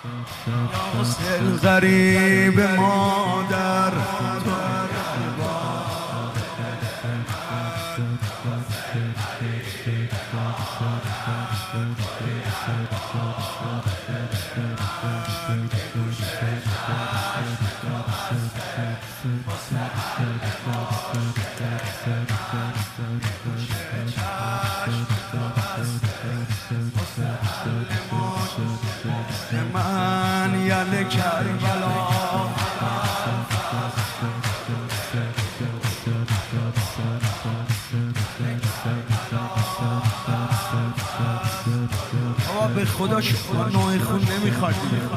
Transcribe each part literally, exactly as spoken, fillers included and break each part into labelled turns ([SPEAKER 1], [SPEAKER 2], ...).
[SPEAKER 1] یا حسین غریب مادر تو من یل کربلا بابا به خدا شما نوع خون نمیخواد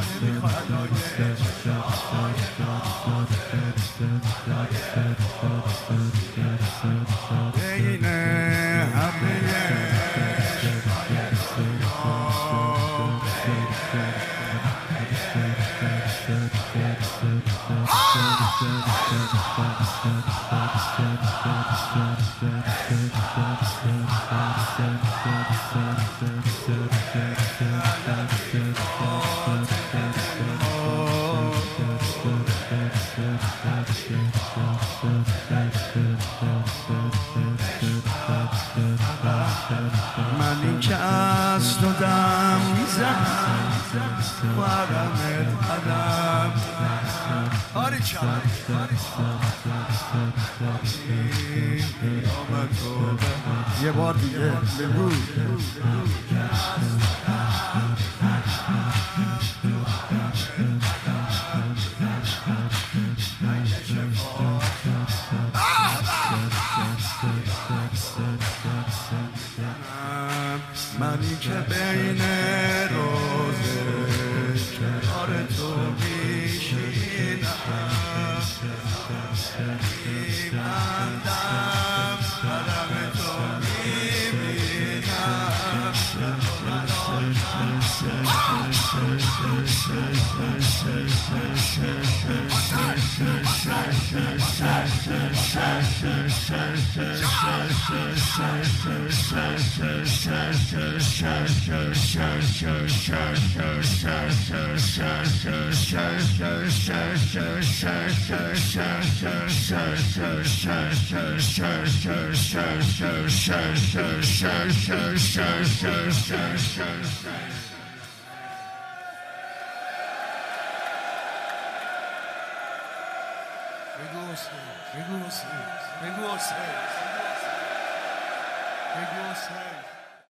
[SPEAKER 1] بین همه من این که از تو دم میزنم ورمت قدم آری چند یه بار دیگه بگو منی که بین روزه کنار تو میشینم میبندم قدم تو میبینم بگو حسین بگو حسین بگو حسین بگو حسین